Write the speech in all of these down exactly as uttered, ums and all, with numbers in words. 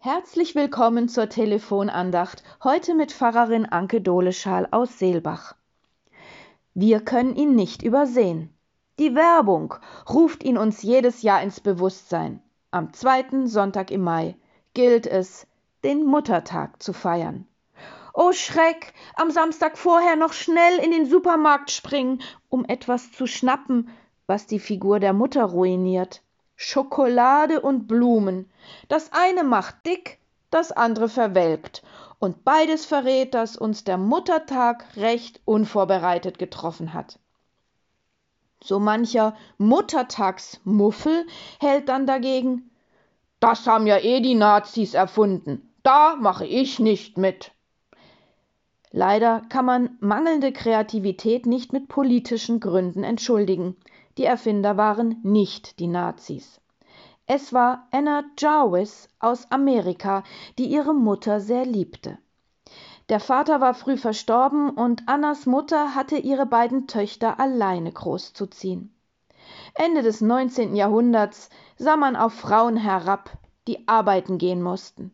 Herzlich willkommen zur Telefonandacht, heute mit Pfarrerin Anke Doleschal aus Seelbach. Wir können ihn nicht übersehen. Die Werbung ruft ihn uns jedes Jahr ins Bewusstsein. Am zweiten Sonntag im Mai gilt es, den Muttertag zu feiern. Oh Schreck, am Samstag vorher noch schnell in den Supermarkt springen, um etwas zu schnappen, was die Figur der Mutter ruiniert. Schokolade und Blumen. Das eine macht dick, das andere verwelkt. Und beides verrät, dass uns der Muttertag recht unvorbereitet getroffen hat. So mancher Muttertagsmuffel hält dann dagegen: Das haben ja eh die Nazis erfunden. Da mache ich nicht mit. Leider kann man mangelnde Kreativität nicht mit politischen Gründen entschuldigen. Die Erfinder waren nicht die Nazis. Es war Anna Jarvis aus Amerika, die ihre Mutter sehr liebte. Der Vater war früh verstorben und Annas Mutter hatte ihre beiden Töchter alleine großzuziehen. Ende des neunzehnten Jahrhunderts sah man auf Frauen herab, die arbeiten gehen mussten.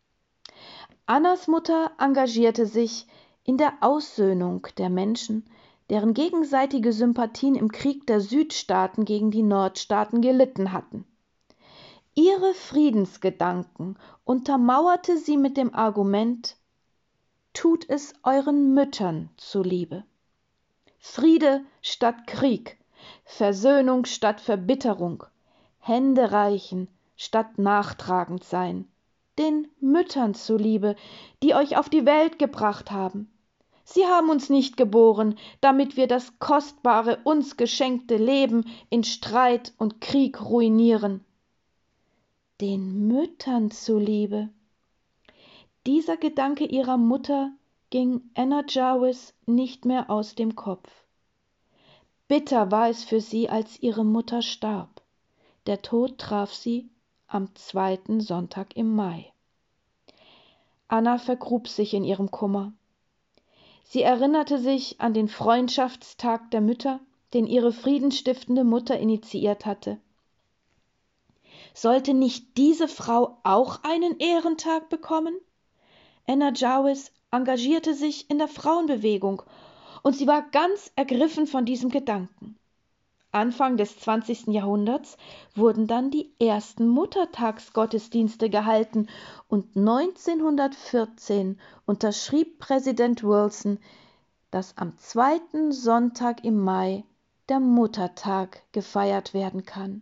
Annas Mutter engagierte sich in der Aussöhnung der Menschen, deren gegenseitige Sympathien im Krieg der Südstaaten gegen die Nordstaaten gelitten hatten. Ihre Friedensgedanken untermauerte sie mit dem Argument: Tut es euren Müttern zuliebe. Friede statt Krieg, Versöhnung statt Verbitterung, Hände reichen statt nachtragend sein, den Müttern zuliebe, die euch auf die Welt gebracht haben. Sie haben uns nicht geboren, damit wir das kostbare, uns geschenkte Leben in Streit und Krieg ruinieren. Den Müttern zuliebe. Dieser Gedanke ihrer Mutter ging Anna Jarvis nicht mehr aus dem Kopf. Bitter war es für sie, als ihre Mutter starb. Der Tod traf sie am zweiten Sonntag im Mai. Anna vergrub sich in ihrem Kummer. Sie erinnerte sich an den Freundschaftstag der Mütter, den ihre friedensstiftende Mutter initiiert hatte. Sollte nicht diese Frau auch einen Ehrentag bekommen? Anna Jarvis engagierte sich in der Frauenbewegung und sie war ganz ergriffen von diesem Gedanken. Anfang des zwanzigsten Jahrhunderts wurden dann die ersten Muttertagsgottesdienste gehalten und neunzehnhundertvierzehn unterschrieb Präsident Wilson, dass am zweiten Sonntag im Mai der Muttertag gefeiert werden kann.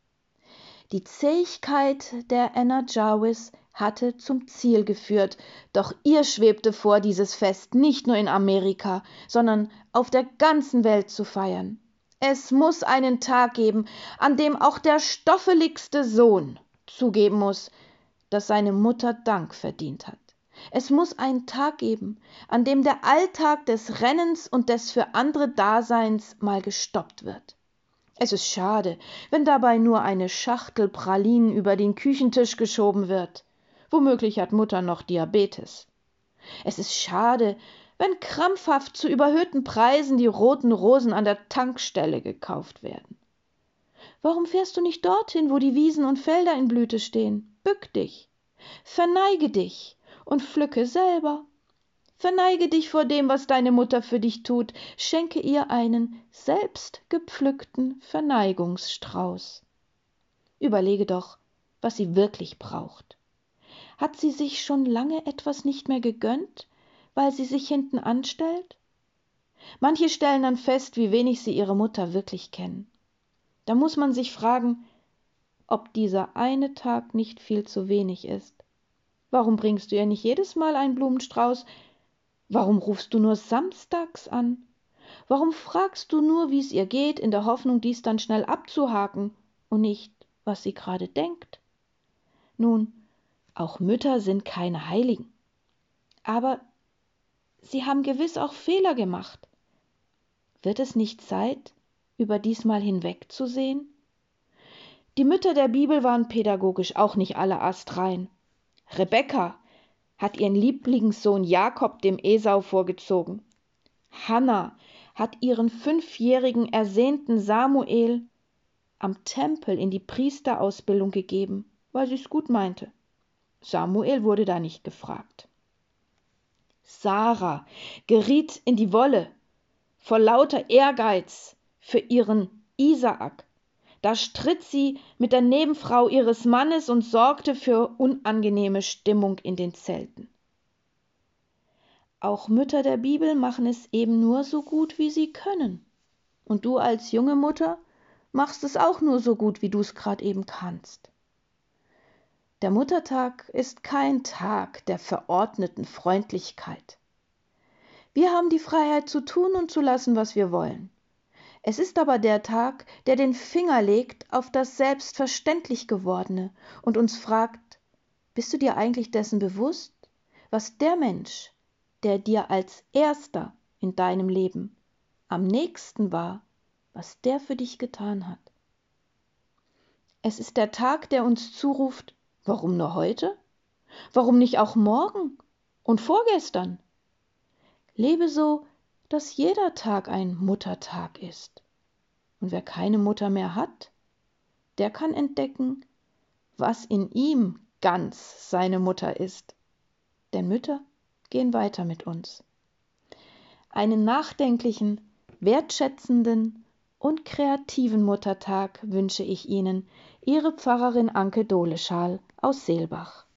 Die Zähigkeit der Anna Jarvis hatte zum Ziel geführt, doch ihr schwebte vor, dieses Fest nicht nur in Amerika, sondern auf der ganzen Welt zu feiern. Es muss einen Tag geben, an dem auch der stoffeligste Sohn zugeben muss, dass seine Mutter Dank verdient hat. Es muss einen Tag geben, an dem der Alltag des Rennens und des für andere Daseins mal gestoppt wird. Es ist schade, wenn dabei nur eine Schachtel Pralinen über den Küchentisch geschoben wird. Womöglich hat Mutter noch Diabetes. Es ist schade, wenn krampfhaft zu überhöhten Preisen die roten Rosen an der Tankstelle gekauft werden. Warum fährst du nicht dorthin, wo die Wiesen und Felder in Blüte stehen? Bück dich, verneige dich und pflücke selber. Verneige dich vor dem, was deine Mutter für dich tut. Schenke ihr einen selbst gepflückten Verneigungsstrauß. Überlege doch, was sie wirklich braucht. Hat sie sich schon lange etwas nicht mehr gegönnt, weil sie sich hinten anstellt? Manche stellen dann fest, wie wenig sie ihre Mutter wirklich kennen. Da muss man sich fragen, ob dieser eine Tag nicht viel zu wenig ist. Warum bringst du ihr nicht jedes Mal einen Blumenstrauß? Warum rufst du nur samstags an? Warum fragst du nur, wie es ihr geht, in der Hoffnung, dies dann schnell abzuhaken und nicht, was sie gerade denkt? Nun, auch Mütter sind keine Heiligen. Aber sie haben gewiss auch Fehler gemacht. Wird es nicht Zeit, über diesmal hinwegzusehen? Die Mütter der Bibel waren pädagogisch auch nicht alle astrein. Rebekka hat ihren Lieblingssohn Jakob dem Esau vorgezogen. Hannah hat ihren fünfjährigen ersehnten Samuel am Tempel in die Priesterausbildung gegeben, weil sie es gut meinte. Samuel wurde da nicht gefragt. Sarah geriet in die Wolle vor lauter Ehrgeiz für ihren Isaak. Da stritt sie mit der Nebenfrau ihres Mannes und sorgte für unangenehme Stimmung in den Zelten. Auch Mütter der Bibel machen es eben nur so gut, wie sie können. Und du als junge Mutter machst es auch nur so gut, wie du es gerade eben kannst. Der Muttertag ist kein Tag der verordneten Freundlichkeit. Wir haben die Freiheit zu tun und zu lassen, was wir wollen. Es ist aber der Tag, der den Finger legt auf das selbstverständlich Gewordene und uns fragt, bist du dir eigentlich dessen bewusst, was der Mensch, der dir als Erster in deinem Leben am nächsten war, was der für dich getan hat? Es ist der Tag, der uns zuruft, warum nur heute? Warum nicht auch morgen und vorgestern? Lebe so, dass jeder Tag ein Muttertag ist. Und wer keine Mutter mehr hat, der kann entdecken, was in ihm ganz seine Mutter ist. Denn Mütter gehen weiter mit uns. Einen nachdenklichen, wertschätzenden und kreativen Muttertag wünsche ich Ihnen, Ihre Pfarrerin Anke Doleschal aus Seelbach.